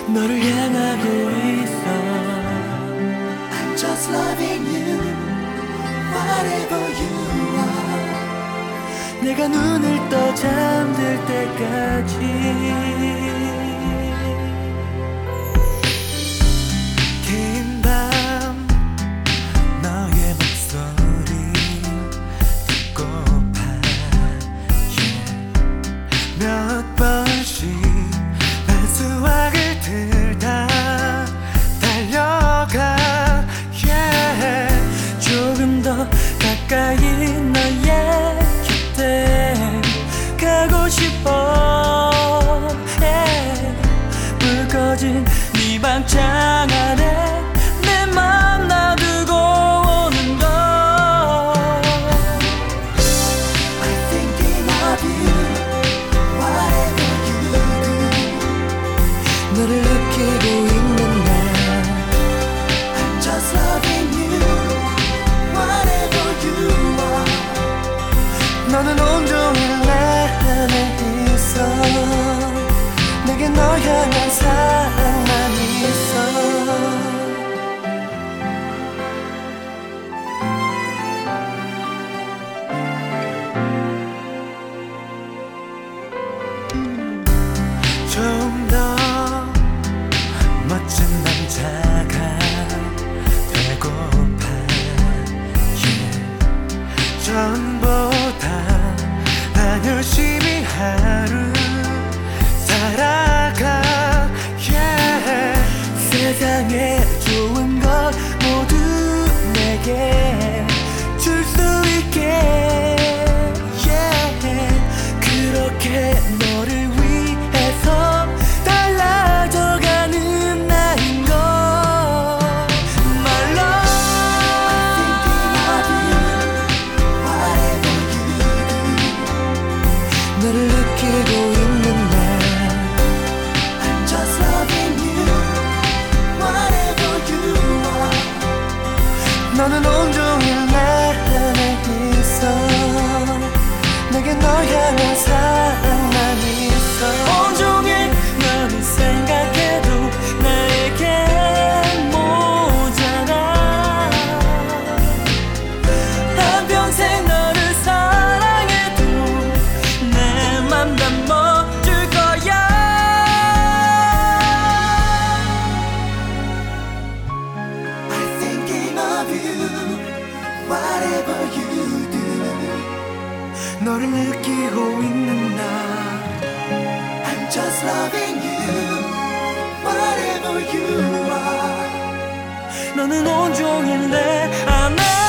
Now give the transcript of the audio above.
너를 향하고 있어. I'm just loving you, whatever you are. 내가 눈을 떠 잠들 때까지. 긴 밤 너의 목소리 듣고파, 몇 번씩 난 수학을 들다 달려가, 조금 더 가까이 너의 곁에 가고 싶어. 불 꺼진 네 방창 안에 내 맘 놔두고 오는 걸. I'm thinking of you, whatever you do. 너를 느끼고 있는 날 I'm just loving you, whatever you are. 너는 온종일 내 안에 있어. 내게 너 향한 사랑만 있어. 좀 더 멋진 남자가 되고파, 전보다 난 열심히 하루 살아가, 세상에 좋은 것 모두 내게 줄 수 있게, 그렇게 너를 위해서 달라져가는 나인 걸. My love, Thinking of you, whatever you do. 너를 느끼고 있는 날 I'm just loving you, whatever you are. 너는 온종일 내 안에 있어. 내게 너 향한 사랑만 있어. 온종일 너를 생각해도 나에겐 모자라. 한평생 너를 사랑해도 내 맘 다 멈출 거야. I'm thinking of you, whatever you do. 너를 느끼고 있는 날 I'm just loving you, whatever you are. 너는 온종일 내 안에